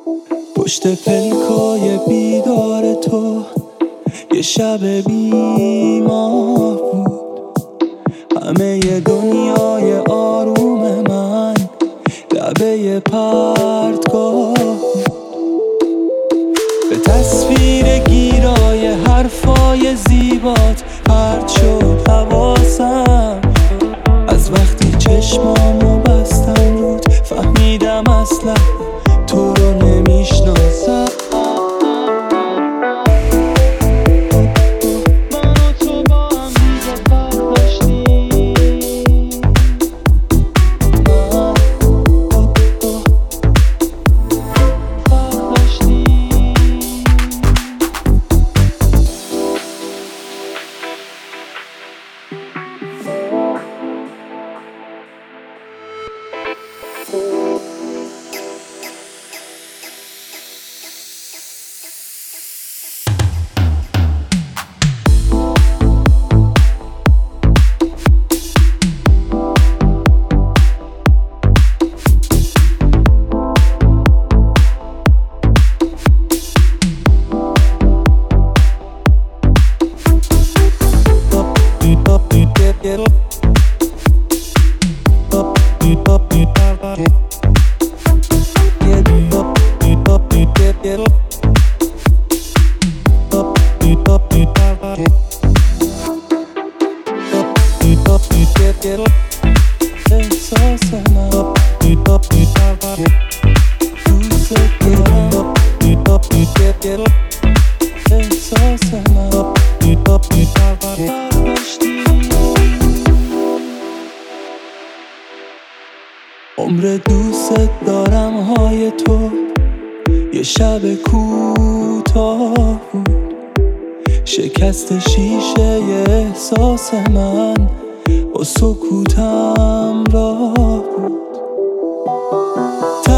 پشت پلکای بیدار تو یه شب بیمار بود. همه ی دنیای آروم من لبه پرتگاه بود. به تصویر گیرای حرفای زیبات پرت شد حواسم. از وقتی چشمامو بستم رود فهمیدم اصلا تو رو نمیشناسم. عمر دوست دارم های تو یه شب کوتاه بود. شکست شیشه ی احساس من با سکوتم راه بود.